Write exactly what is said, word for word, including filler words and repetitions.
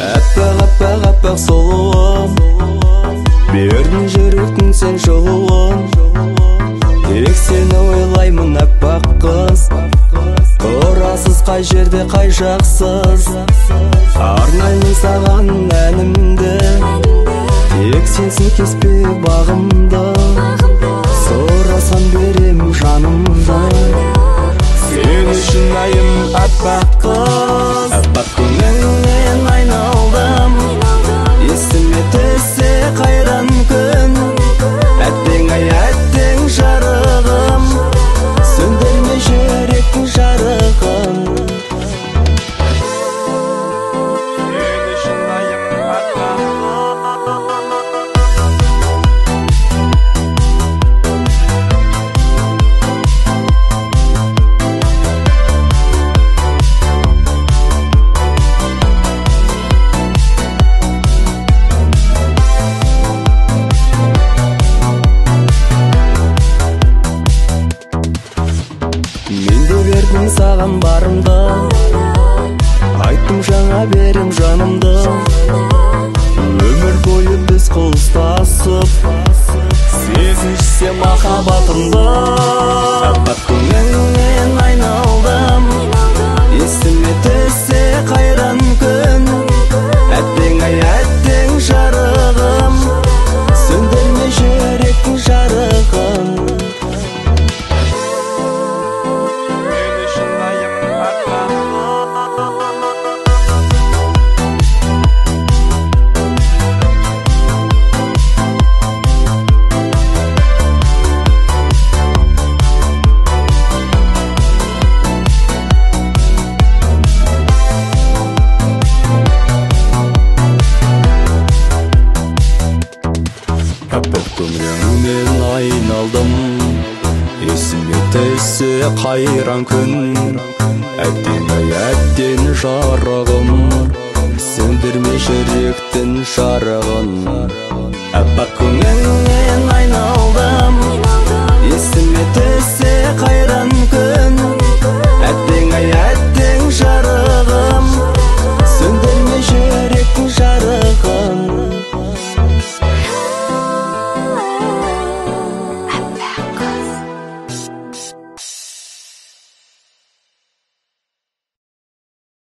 Әппақ, әппақ, әппақ сұлуым, бердің жүректің сен жылуым. Тек сені ойлаймын әппақ қыз, тұрасыз қай жерде қай жақсыз. Арнаймын саған әнімді, тек сенсің кеспе бағымды. Сұрасам берем жанымды, сен үшін айым әппақ қыз. Әппақ көңіліңнен айналдым, есіме түссе қайран күн. Әттең ай әттең жарығым, сөндірме жүректің жарығын. Сен үшін айым әппақ бердім саған барымды, айттым жаңа берем жанымды. Өмір бойы біз қол ұстасып, сезінсе махаббатымды. Әппақ көңіліңнен айналдым, есіме түссе қайран күн. Әттең ай әттең жарығым, сөндірме жүректің жарығын. Әппақ көңіліңнен айналдым, есіме түссе қайран күн. Әттең ай әттең жарығым, сөндірме жүректің жарығын. Әппақ көңіліңнен айналдым, есіме түссе қайран